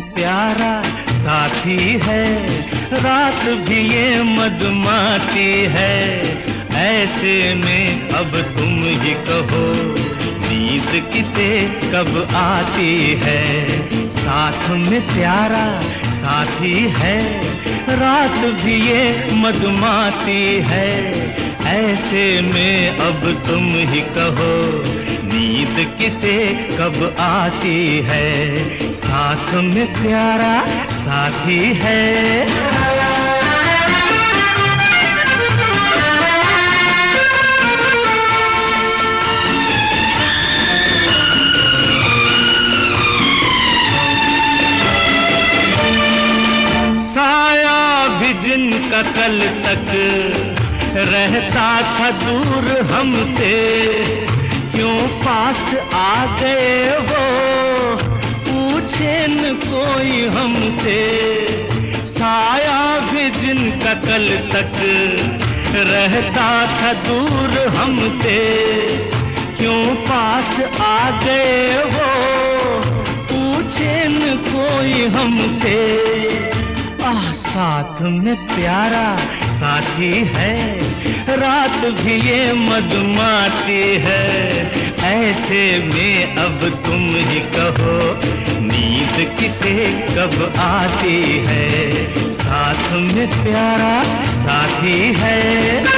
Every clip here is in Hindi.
प्यारा साथी है, रात भी ये मधुमाती है। ऐसे में अब तुम ही कहो, नींद किसे कब आती है। साथ में प्यारा साथी है, रात भी ये मधुमाती है। ऐसे में अब तुम ही कहो, नींद किसे कब आती है। साथ में प्यारा साथी है। जिनका कल तक रहता था दूर हमसे, क्यों पास आ गए वो, पूछे न कोई हमसे। साया भी जिनका कल तक रहता था दूर हमसे, क्यों पास आ गए वो, पूछे न कोई हमसे। साथ में प्यारा साथी है, रात भी ये मधुमाती है। ऐसे में अब तुम ही कहो, नींद किसे कब आती है। साथ में प्यारा साथी है।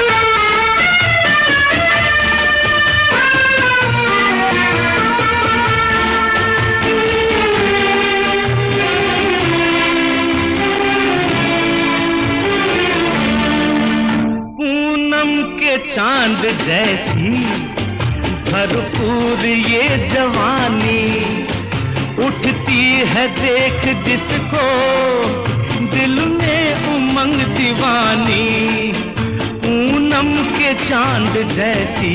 चांद जैसी भरपूर ये जवानी, उठती है देख जिसको दिल में उमंग दीवानी। पूनम के चांद जैसी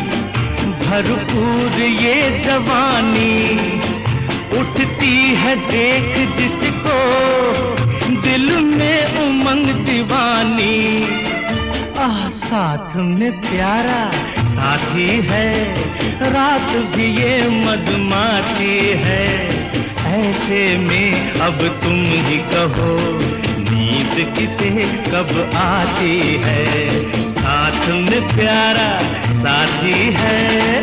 भरपूर ये जवानी, उठती है देख जिसको दिल में उमंग दीवानी। साथ में प्यारा साथी है, रात भी ये मधुमाती है। ऐसे में अब तुम ही कहो, नींद किसे कब आती है। साथ में प्यारा साथी है।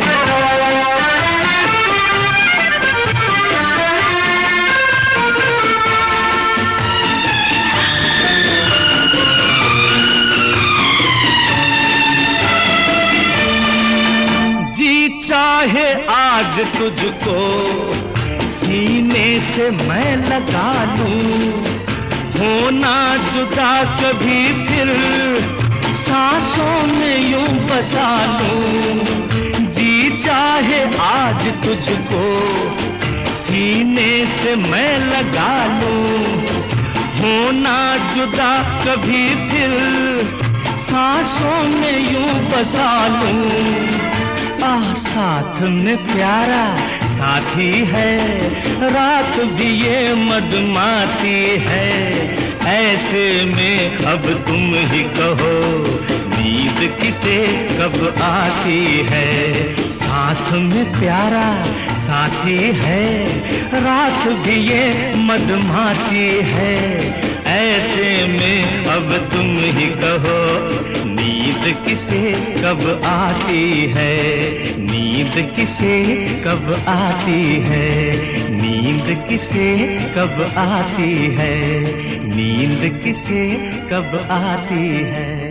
चाहे आज तुझको सीने से मैं लगा लूं, होना जुदा कभी फिर सांसों में यूं बसा लूं। जी चाहे आज तुझको सीने से मैं लगा लूं, होना जुदा कभी फिर सांसों में यूं बसा लूं। साथ में प्यारा साथी है, रात भी ये मधुमाती है। ऐसे में अब तुम ही कहो, नींद किसे कब आती है। साथ में प्यारा साथी है, रात भी ये मधुमाती है। ऐसे में अब तुम ही कहो, नींद किसे कब आती है। नींद किसे कब आती है। नींद किसे कब आती है। नींद किसे कब आती है।